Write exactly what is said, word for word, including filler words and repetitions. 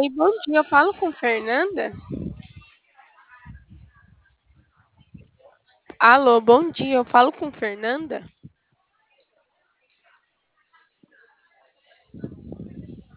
Oi, bom dia. Eu falo com Fernanda? Alô, bom dia. Eu falo com Fernanda?